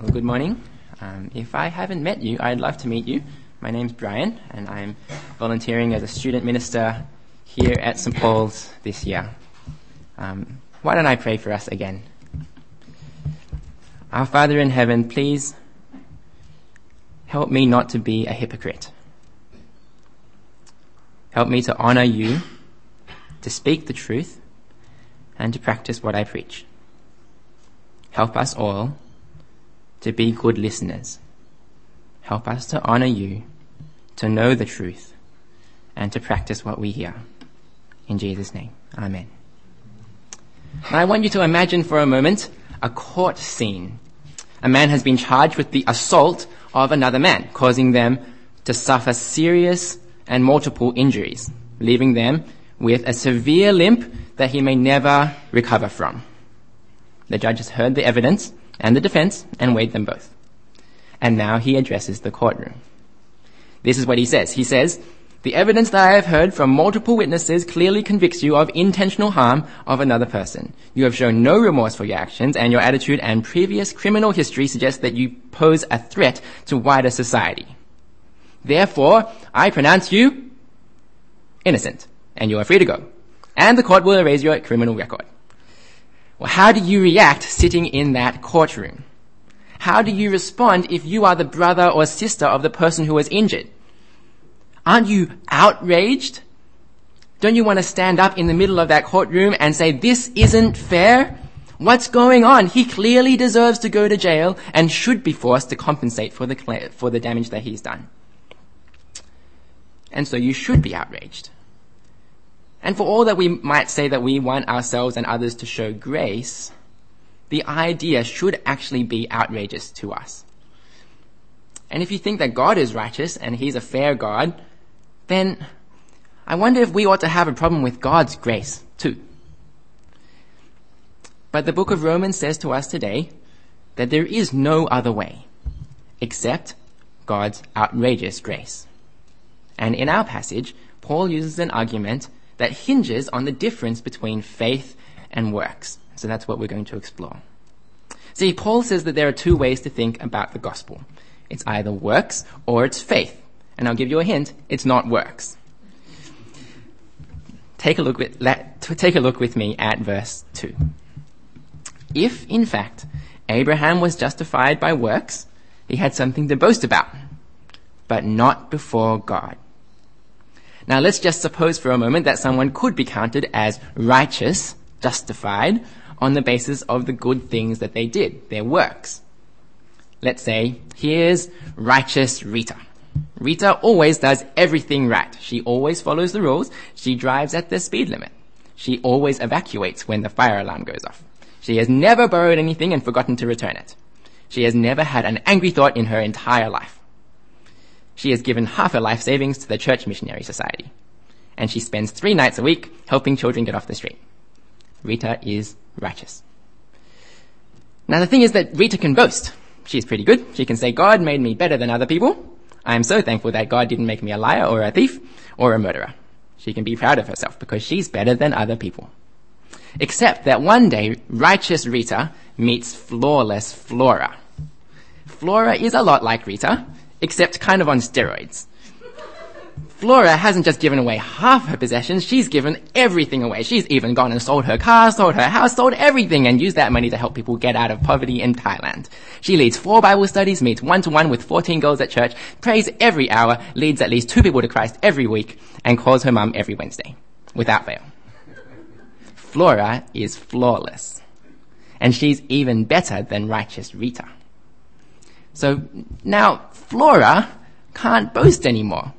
Well, good morning. If I haven't met you, I'd love to meet you. My name's Brian, and I'm volunteering as a student minister here at St. Paul's this year. Why don't I pray for us again? Our Father in heaven, please help me not to be a hypocrite. Help me to honor you, to speak the truth, and to practice what I preach. Help us all to be good listeners. Help us to honor you, to know the truth, and to practice what we hear. In Jesus' name, amen. Now I want you to imagine for a moment a court scene. A man has been charged with the assault of another man, causing them to suffer serious and multiple injuries, leaving them with a severe limp that he may never recover from. The judge has heard the evidence and the defense and weighed them both. And now he addresses the courtroom. This is what he says. He says, "The evidence that I have heard from multiple witnesses clearly convicts you of intentional harm of another person. You have shown no remorse for your actions, and your attitude and previous criminal history suggest that you pose a threat to wider society. Therefore, I pronounce you innocent, and you are free to go. And the court will erase your criminal record." Well, how do you react sitting in that courtroom? How do you respond if you are the brother or sister of the person who was injured? Aren't you outraged? Don't you want to stand up in the middle of that courtroom and say, "This isn't fair? What's going on? He clearly deserves to go to jail and should be forced to compensate for the damage that he's done." And so you should be outraged. And for all that we might say that we want ourselves and others to show grace, the idea should actually be outrageous to us. And if you think that God is righteous and he's a fair God, then I wonder if we ought to have a problem with God's grace too. But the book of Romans says to us today that there is no other way except God's outrageous grace. And in our passage, Paul uses an argument that hinges on the difference between faith and works. So that's what we're going to explore. See, Paul says that there are two ways to think about the gospel. It's either works or it's faith. And I'll give you a hint, it's not works. Take a look with me at verse 2. If, in fact, Abraham was justified by works, he had something to boast about, but not before God. Now let's just suppose for a moment that someone could be counted as righteous, justified, on the basis of the good things that they did, their works. Let's say, here's righteous Rita. Rita always does everything right. She always follows the rules. She drives at the speed limit. She always evacuates when the fire alarm goes off. She has never borrowed anything and forgotten to return it. She has never had an angry thought in her entire life. She has given half her life savings to the Church Missionary Society. And she spends 3 nights a week helping children get off the street. Rita is righteous. Now the thing is that Rita can boast. She's pretty good. She can say, "God made me better than other people. I am so thankful that God didn't make me a liar or a thief or a murderer." She can be proud of herself because she's better than other people. Except that one day, righteous Rita meets flawless Flora. Flora is a lot like Rita, except kind of on steroids. Flora hasn't just given away half her possessions, she's given everything away. She's even gone and sold her car, sold her house, sold everything, and used that money to help people get out of poverty in Thailand. She leads 4 Bible studies, meets 1-to-1 with 14 girls at church, prays every hour, leads at least 2 people to Christ every week, and calls her mum every Wednesday, without fail. Flora is flawless. And she's even better than righteous Rita. So now Flora can't boast anymore.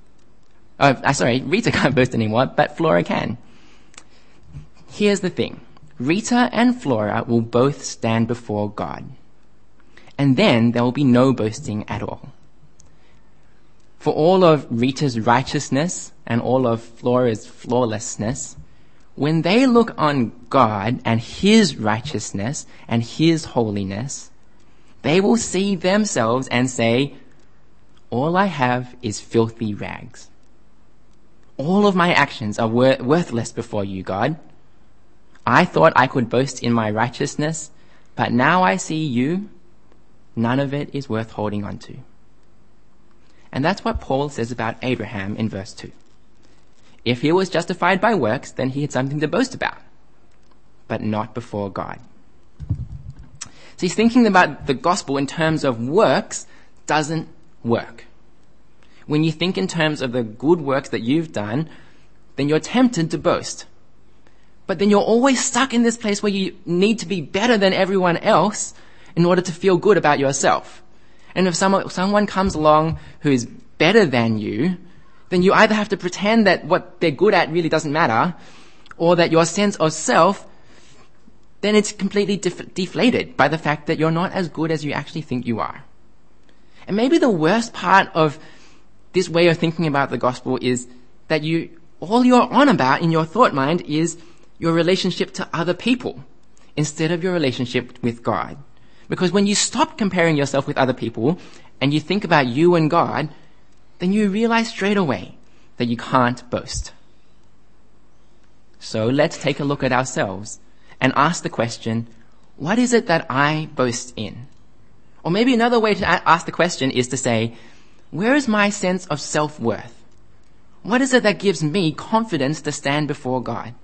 Rita can't boast anymore, but Flora can. Here's the thing. Rita and Flora will both stand before God. And then there will be no boasting at all. For all of Rita's righteousness and all of Flora's flawlessness, when they look on God and his righteousness and his holiness, they will see themselves and say, "All I have is filthy rags. All of my actions are worthless before you, God. I thought I could boast in my righteousness, but now I see you, none of it is worth holding on to. And that's what Paul says about Abraham in verse 2. If he was justified by works, then he had something to boast about, but not before God. See, thinking about the gospel in terms of works doesn't work. When you think in terms of the good works that you've done, then you're tempted to boast. But then you're always stuck in this place where you need to be better than everyone else in order to feel good about yourself. And if someone comes along who's better than you, then you either have to pretend that what they're good at really doesn't matter, or that your sense of self, then it's completely deflated by the fact that you're not as good as you actually think you are. And maybe the worst part of this way of thinking about the gospel is that all you're on about in your thought mind is your relationship to other people instead of your relationship with God. Because when you stop comparing yourself with other people and you think about you and God, then you realize straight away that you can't boast. So let's take a look at ourselves and ask the question, what is it that I boast in? Or maybe another way to ask the question is to say, where is my sense of self-worth? What is it that gives me confidence to stand before God?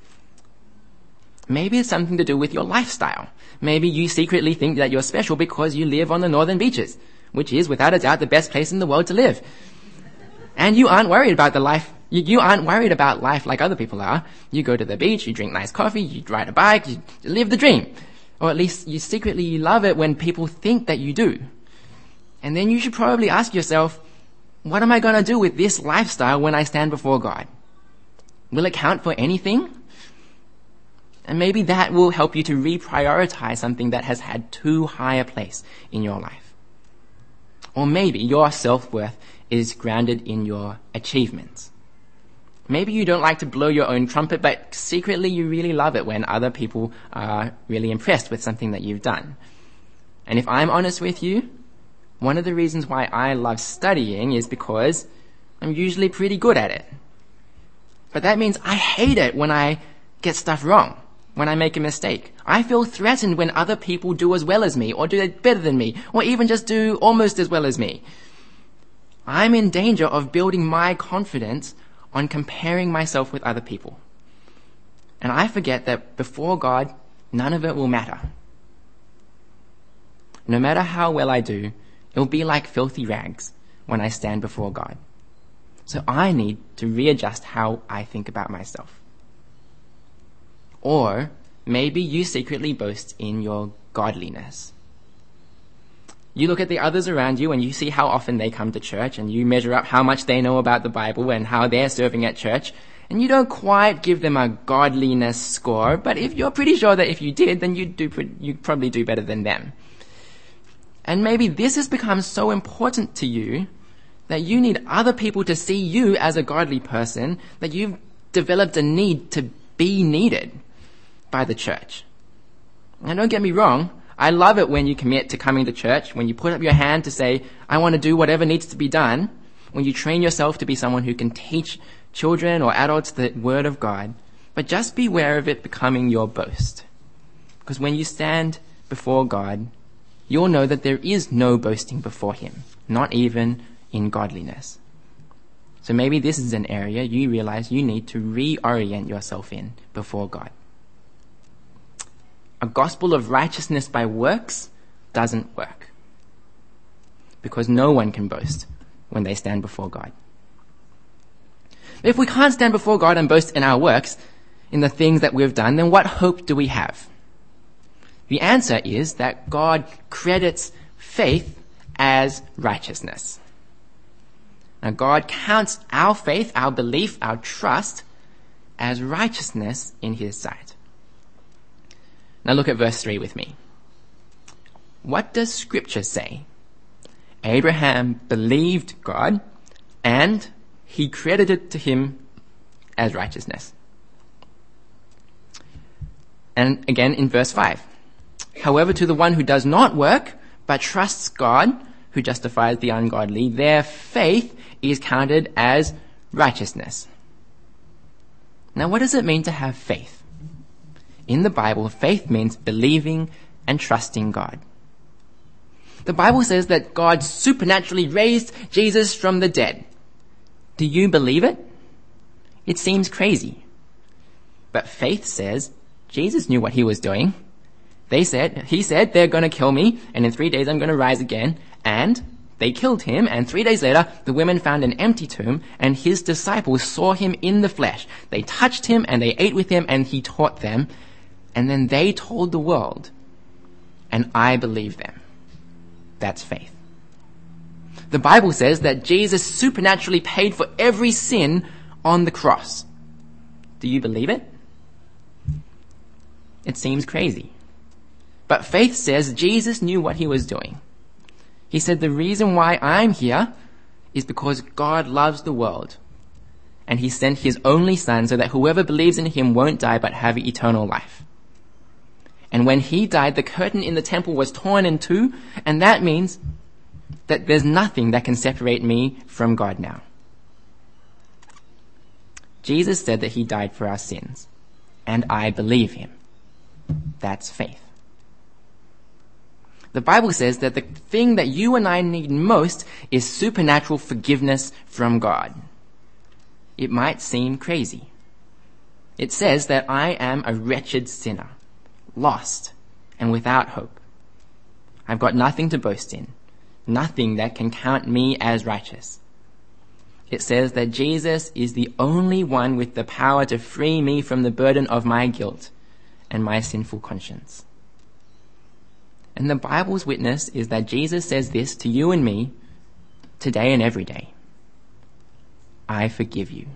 Maybe it's something to do with your lifestyle. Maybe you secretly think that you're special because you live on the northern beaches, which is without a doubt the best place in the world to live. And you aren't worried about the life. You aren't worried about life like other people are. You go to the beach, you drink nice coffee, you ride a bike, you live the dream. Or at least you secretly love it when people think that you do. And then you should probably ask yourself, what am I going to do with this lifestyle when I stand before God? Will it count for anything? And maybe that will help you to reprioritize something that has had too high a place in your life. Or maybe your self-worth is grounded in your achievements. Maybe you don't like to blow your own trumpet, but secretly you really love it when other people are really impressed with something that you've done. And if I'm honest with you, one of the reasons why I love studying is because I'm usually pretty good at it. But that means I hate it when I get stuff wrong, when I make a mistake. I feel threatened when other people do as well as me, or do it better than me, or even just do almost as well as me. I'm in danger of building my confidence on comparing myself with other people. And I forget that before God, none of it will matter. No matter how well I do, it will be like filthy rags when I stand before God. So I need to readjust how I think about myself. Or maybe you secretly boast in your godliness. You look at the others around you and you see how often they come to church, and you measure up how much they know about the Bible and how they're serving at church, and you don't quite give them a godliness score, but if you're pretty sure that if you did, then you'd probably do better than them. And maybe this has become so important to you that you need other people to see you as a godly person that you've developed a need to be needed by the church. Now don't get me wrong, I love it when you commit to coming to church, when you put up your hand to say, I want to do whatever needs to be done, when you train yourself to be someone who can teach children or adults the Word of God. But just beware of it becoming your boast. Because when you stand before God, you'll know that there is no boasting before Him, not even in godliness. So maybe this is an area you realize you need to reorient yourself in before God. A gospel of righteousness by works doesn't work, because no one can boast when they stand before God. If we can't stand before God and boast in our works, in the things that we've done, then what hope do we have? The answer is that God credits faith as righteousness. Now, God counts our faith, our belief, our trust as righteousness in His sight. Now look at verse 3 with me. What does Scripture say? Abraham believed God, and He credited to him as righteousness. And again in verse 5. However, to the one who does not work, but trusts God, who justifies the ungodly, their faith is counted as righteousness. Now, what does it mean to have faith? In the Bible, faith means believing and trusting God. The Bible says that God supernaturally raised Jesus from the dead. Do you believe it? It seems crazy. But faith says Jesus knew what he was doing. He said, they're going to kill me, and in 3 days I'm going to rise again. And they killed him, and 3 days later, the women found an empty tomb, and his disciples saw him in the flesh. They touched him, and they ate with him, and he taught them. And then they told the world, and I believe them. That's faith. The Bible says that Jesus supernaturally paid for every sin on the cross. Do you believe it? It seems crazy. But faith says Jesus knew what he was doing. He said, the reason why I'm here is because God loves the world. And he sent his only son so that whoever believes in him won't die but have eternal life. And when he died, the curtain in the temple was torn in two, and that means that there's nothing that can separate me from God now. Jesus said that he died for our sins, and I believe him. That's faith. The Bible says that the thing that you and I need most is supernatural forgiveness from God. It might seem crazy. It says that I am a wretched sinner, lost and without hope. I've got nothing to boast in, nothing that can count me as righteous. It says that Jesus is the only one with the power to free me from the burden of my guilt and my sinful conscience. And the Bible's witness is that Jesus says this to you and me today and every day. I forgive you.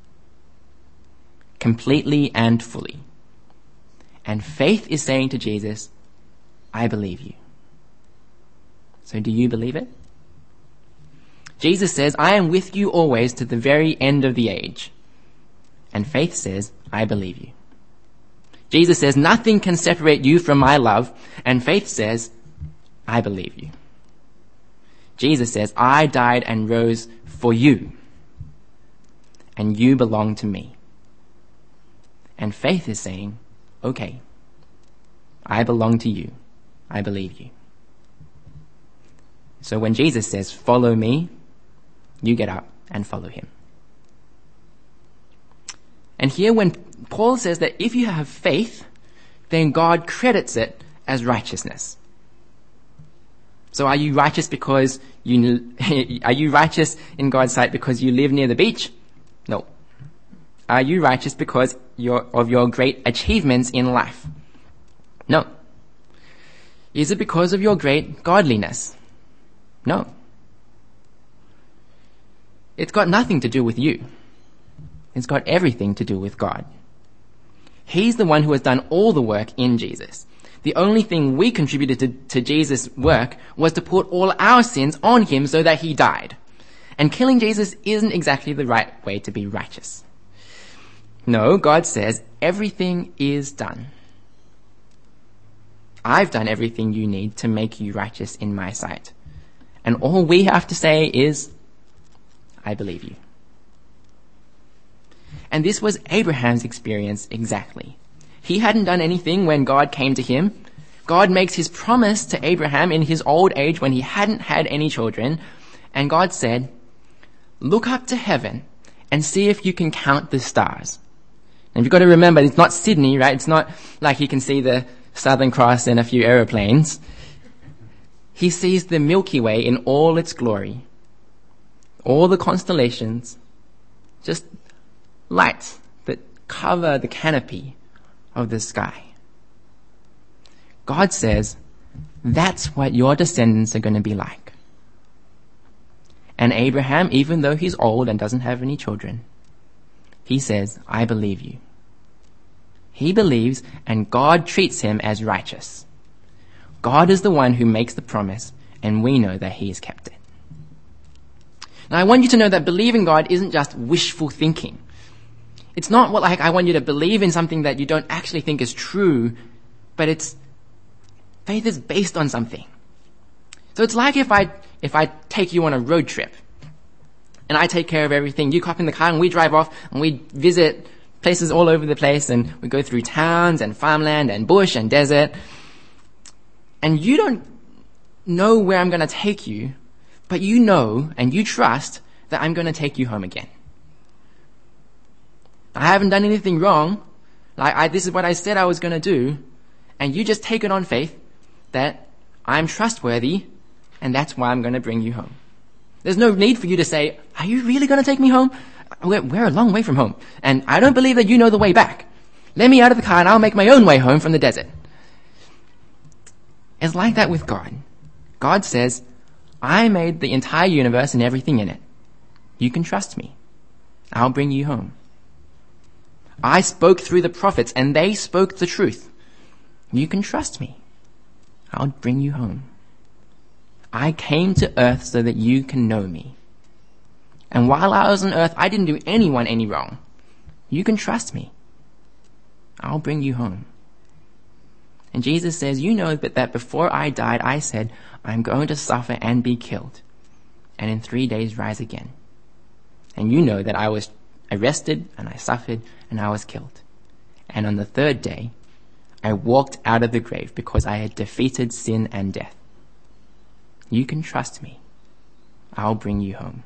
Completely and fully. And faith is saying to Jesus, I believe you. So do you believe it? Jesus says, I am with you always to the very end of the age. And faith says, I believe you. Jesus says, nothing can separate you from my love. And faith says, I believe you. Jesus says, I died and rose for you. And you belong to me. And faith is saying, okay, I belong to you. I believe you. So when Jesus says, follow me, you get up and follow him. And here when Paul says that if you have faith, then God credits it as righteousness. So are you righteous because are you righteous in God's sight because you live near the beach? No. Are you righteous because of your great achievements in life? No. Is it because of your great godliness? No. It's got nothing to do with you. It's got everything to do with God. He's the one who has done all the work in Jesus. The only thing we contributed to Jesus' work was to put all our sins on him so that he died. And killing Jesus isn't exactly the right way to be righteous. No, God says everything is done. I've done everything you need to make you righteous in my sight. And all we have to say is, I believe you. And this was Abraham's experience exactly. He hadn't done anything when God came to him. God makes his promise to Abraham in his old age when he hadn't had any children. And God said, look up to heaven and see if you can count the stars. And you've got to remember, it's not Sydney, right? It's not like he can see the Southern Cross and a few aeroplanes. He sees the Milky Way in all its glory. All the constellations, just lights that cover the canopy of the sky. God says, that's what your descendants are going to be like. And Abraham, even though he's old and doesn't have any children, he says, I believe you. He believes, and God treats him as righteous. God is the one who makes the promise, and we know that he has kept it. Now, I want you to know that believing God isn't just wishful thinking. It's not like I want you to believe in something that you don't actually think is true, but faith is based on something. So it's like if I take you on a road trip, and I take care of everything, you hop in the car and we drive off and we visit places all over the place, and we go through towns and farmland and bush and desert, and you don't know where I'm going to take you, but you know and you trust that I'm going to take you home again. I haven't done anything wrong. This is what I said I was going to do. And you just take it on faith that I'm trustworthy, and that's why I'm going to bring you home. There's no need for you to say, are you really going to take me home? We're a long way from home, and I don't believe that you know the way back. Let me out of the car and I'll make my own way home from the desert. It's like that with God. God says, I made the entire universe and everything in it. You can trust me. I'll bring you home. I spoke through the prophets and they spoke the truth. You can trust me. I'll bring you home. I came to earth so that you can know me. And while I was on earth, I didn't do anyone any wrong. You can trust me. I'll bring you home. And Jesus says, you know that before I died, I said, I'm going to suffer and be killed, and in 3 days rise again. And you know that I was arrested, and I suffered, and I was killed. And on the third day, I walked out of the grave because I had defeated sin and death. You can trust me. I'll bring you home.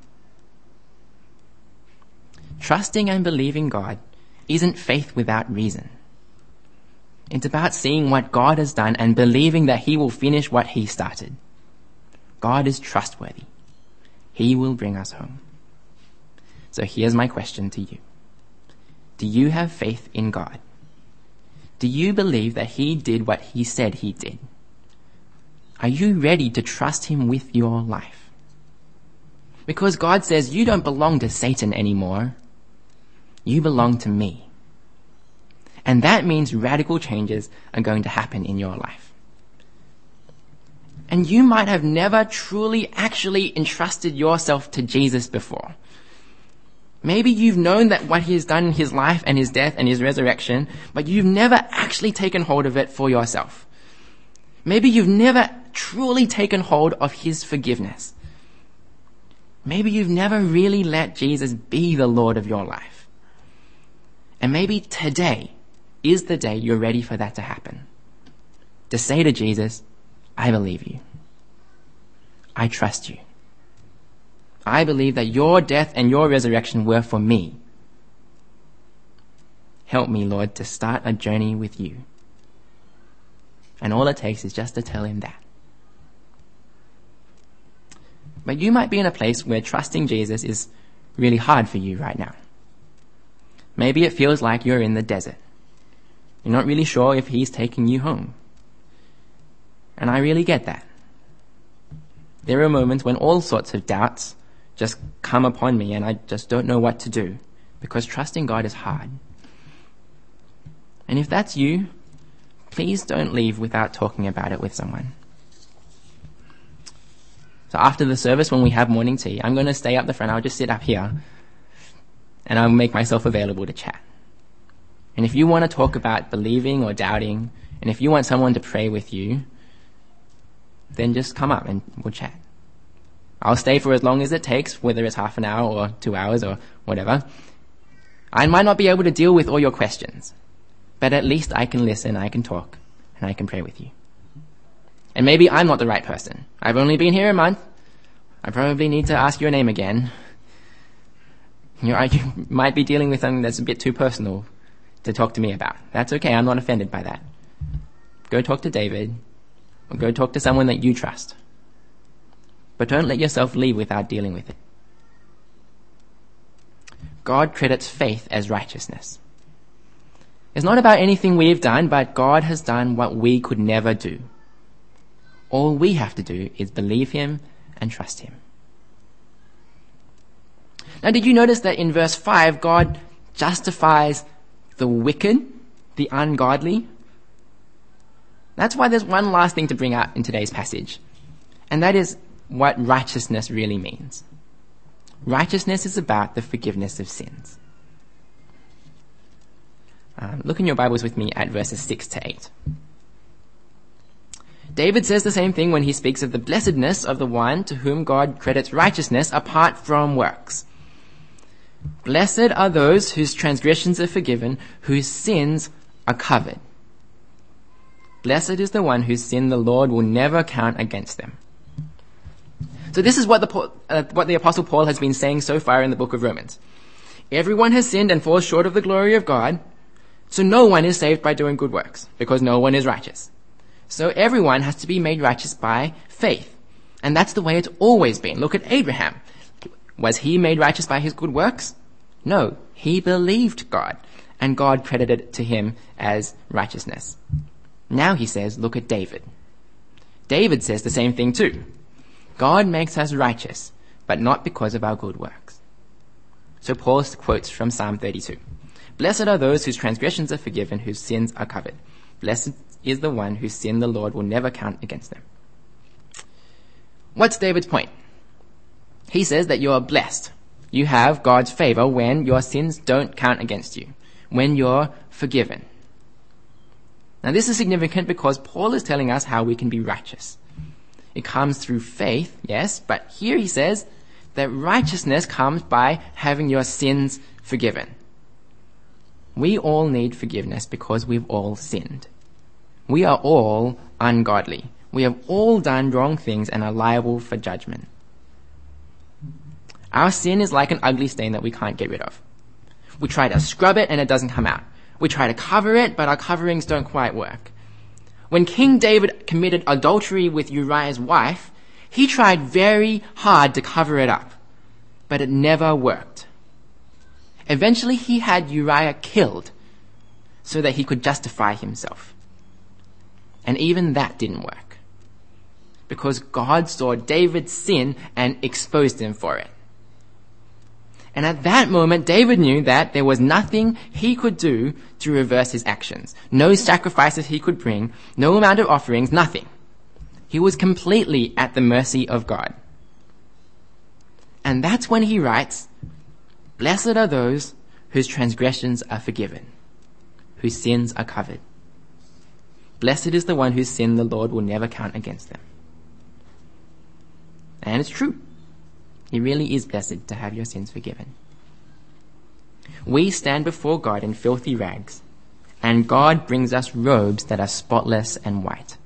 Trusting and believing God isn't faith without reason. It's about seeing what God has done and believing that he will finish what he started. God is trustworthy. He will bring us home. So here's my question to you. Do you have faith in God? Do you believe that he did what he said he did? Are you ready to trust him with your life? Because God says you don't belong to Satan anymore. You belong to me. And that means radical changes are going to happen in your life. And you might have never truly actually entrusted yourself to Jesus before. Maybe you've known that what he has done in his life and his death and his resurrection, but you've never actually taken hold of it for yourself. Maybe you've never truly taken hold of his forgiveness. Maybe you've never really let Jesus be the Lord of your life. And maybe today is the day you're ready for that to happen. To say to Jesus, I believe you. I trust you. I believe that your death and your resurrection were for me. Help me, Lord, to start a journey with you. And all it takes is just to tell him that. But you might be in a place where trusting Jesus is really hard for you right now. Maybe it feels like you're in the desert. You're not really sure if he's taking you home. And I really get that. There are moments when all sorts of doubts just come upon me and I just don't know what to do, because trusting God is hard. And if that's you, please don't leave without talking about it with someone. So after the service, when we have morning tea, I'm going to stay up the front. I'll just sit up here and I'll make myself available to chat. And if you want to talk about believing or doubting, and if you want someone to pray with you, then just come up and we'll chat. I'll stay for as long as it takes, whether it's half an hour or 2 hours or whatever. I might not be able to deal with all your questions, but at least I can listen, I can talk, and I can pray with you. And maybe I'm not the right person. I've only been here a month. I probably need to ask your name again. You might be dealing with something that's a bit too personal to talk to me about. That's okay, I'm not offended by that. Go talk to David, or go talk to someone that you trust. But don't let yourself leave without dealing with it. God credits faith as righteousness. It's not about anything we've done, but God has done what we could never do. All we have to do is believe him and trust him. Now, did you notice that in verse 5, God justifies the wicked, the ungodly? That's why there's one last thing to bring out in today's passage, and that is what righteousness really means. Righteousness is about the forgiveness of sins. Look in your Bibles with me at verses 6 to 8. David says the same thing when he speaks of the blessedness of the one to whom God credits righteousness apart from works. Blessed are those whose transgressions are forgiven, whose sins are covered. Blessed is the one whose sin the Lord will never count against them. So this is what the Apostle Paul has been saying so far in the book of Romans. Everyone has sinned and falls short of the glory of God, so no one is saved by doing good works, because no one is righteous. So everyone has to be made righteous by faith. And that's the way it's always been. Look at Abraham. Was he made righteous by his good works? No, he believed God, and God credited it to him as righteousness. Now he says, look at David. David says the same thing too. God makes us righteous, but not because of our good works. So Paul quotes from Psalm 32. Blessed are those whose transgressions are forgiven, whose sins are covered. Blessed is the one whose sin the Lord will never count against them. What's David's point? He says that you're blessed. You have God's favor when your sins don't count against you, when you're forgiven. Now this is significant because Paul is telling us how we can be righteous. It comes through faith, yes, but here he says that righteousness comes by having your sins forgiven. We all need forgiveness because we've all sinned. We are all ungodly. We have all done wrong things and are liable for judgment. Our sin is like an ugly stain that we can't get rid of. We try to scrub it and it doesn't come out. We try to cover it, but our coverings don't quite work. When King David committed adultery with Uriah's wife, he tried very hard to cover it up, but it never worked. Eventually he had Uriah killed so that he could justify himself. And even that didn't work, because God saw David's sin and exposed him for it. And at that moment, David knew that there was nothing he could do to reverse his actions. No sacrifices he could bring, no amount of offerings, nothing. He was completely at the mercy of God. And that's when he writes, Blessed are those whose transgressions are forgiven, whose sins are covered. Blessed is the one whose sin the Lord will never count against them. And it's true. It really is blessed to have your sins forgiven. We stand before God in filthy rags, and God brings us robes that are spotless and white.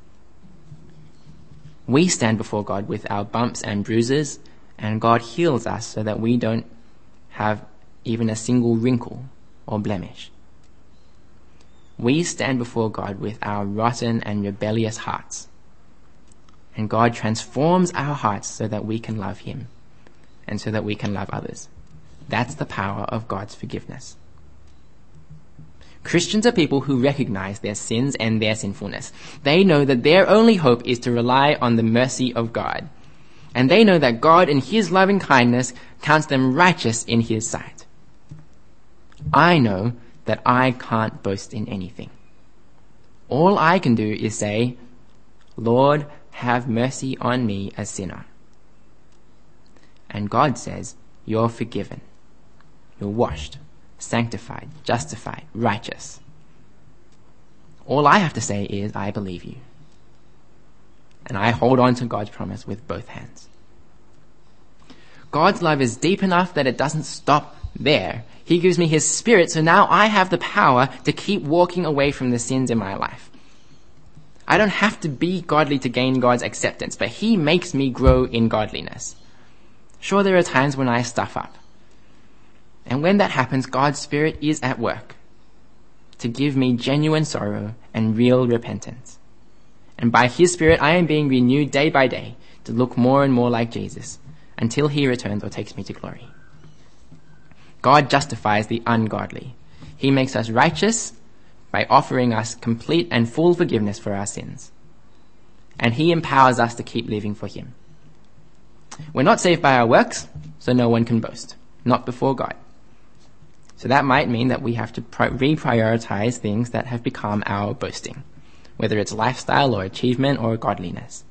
We stand before God with our bumps and bruises, and God heals us so that we don't have even a single wrinkle or blemish. We stand before God with our rotten and rebellious hearts, and God transforms our hearts so that we can love Him and so that we can love others. That's the power of God's forgiveness. Christians are people who recognize their sins and their sinfulness. They know that their only hope is to rely on the mercy of God. And they know that God, in His loving kindness, counts them righteous in His sight. I know that I can't boast in anything. All I can do is say, Lord, have mercy on me, a sinner. And God says, you're forgiven. You're washed, sanctified, justified, righteous. All I have to say is, I believe you. And I hold on to God's promise with both hands. God's love is deep enough that it doesn't stop there. He gives me His Spirit, so now I have the power to keep walking away from the sins in my life. I don't have to be godly to gain God's acceptance, but He makes me grow in godliness. Sure, there are times when I stuff up. And when that happens, God's Spirit is at work to give me genuine sorrow and real repentance. And by His Spirit, I am being renewed day by day to look more and more like Jesus until He returns or takes me to glory. God justifies the ungodly. He makes us righteous by offering us complete and full forgiveness for our sins. And He empowers us to keep living for Him. We're not saved by our works, so no one can boast. Not before God. So that might mean that we have to reprioritize things that have become our boasting, whether it's lifestyle or achievement or godliness.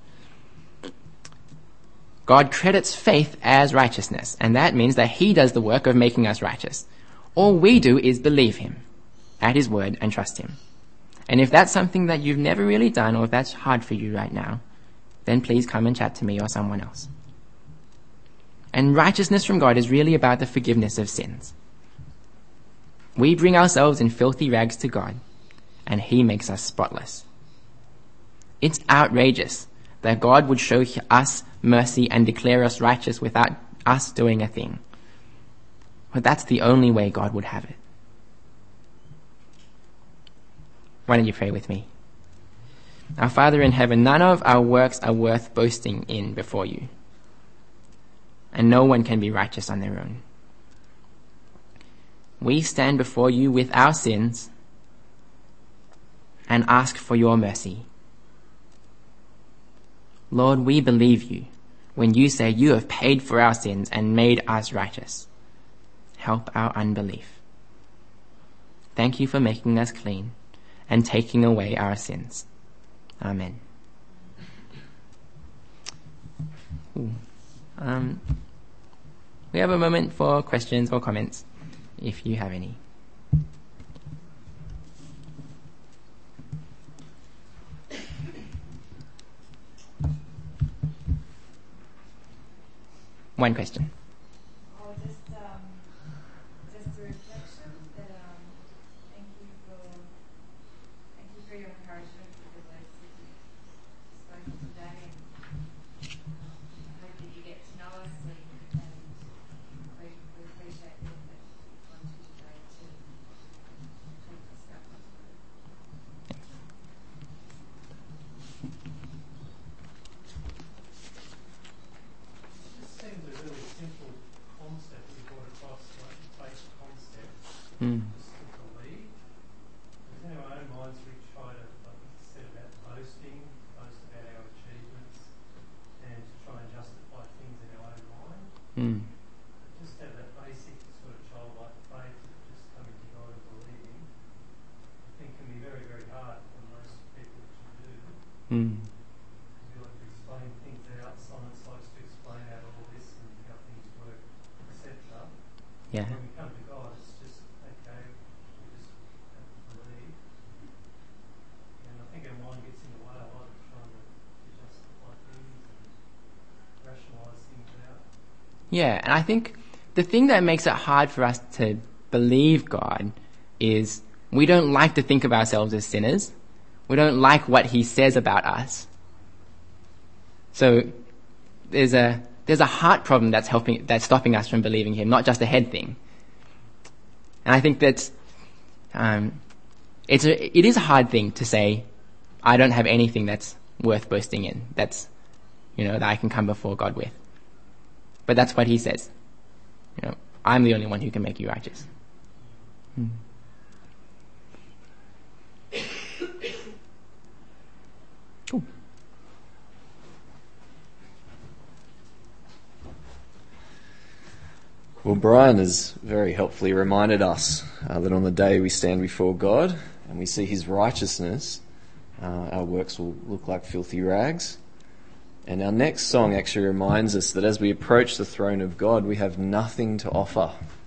God credits faith as righteousness, and that means that He does the work of making us righteous. All we do is believe Him at His word and trust Him. And if that's something that you've never really done, or if that's hard for you right now, then please come and chat to me or someone else. And righteousness from God is really about the forgiveness of sins. We bring ourselves in filthy rags to God, and He makes us spotless. It's outrageous that God would show us mercy and declare us righteous without us doing a thing. But that's the only way God would have it. Why don't you pray with me? Our Father in heaven, none of our works are worth boasting in before you. And no one can be righteous on their own. We stand before you with our sins and ask for your mercy. Lord, we believe you when you say you have paid for our sins and made us righteous. Help our unbelief. Thank you for making us clean and taking away our sins. Amen. We have a moment for questions or comments, if you have any. One question. Just a reflection that thank you for your encouragement for the words that you've spoken today, and I hope that you get to know us, and we appreciate the effort you've gone to today to take us up. This seems a really simple concept that you brought across, like a basic concept, just to believe. Because in our own minds we try to, like you said about boasting, boast about our achievements, and to try and justify things in our own mind. Just have that basic sort of childlike faith of just coming to God and believing, I think can be very, very hard for most people to do. We like to explain things out, science likes to explain out all this and how things work, etc. Yeah. When we come to God, it's just, okay, we just have to believe. And I think our mind gets in the way a lot of trying to justify things and rationalise things out. Yeah, and I think the thing that makes it hard for us to believe God is we don't like to think of ourselves as sinners. We don't like what he says about us. So there's a heart problem that's stopping us from believing him, not just a head thing. And I think that it is a hard thing to say, I don't have anything that's worth boasting in, that I can come before God with. But that's what he says. I'm the only one who can make you righteous. Cool. Well, Brian has very helpfully reminded us that on the day we stand before God and we see his righteousness, our works will look like filthy rags. And our next song actually reminds us that as we approach the throne of God, we have nothing to offer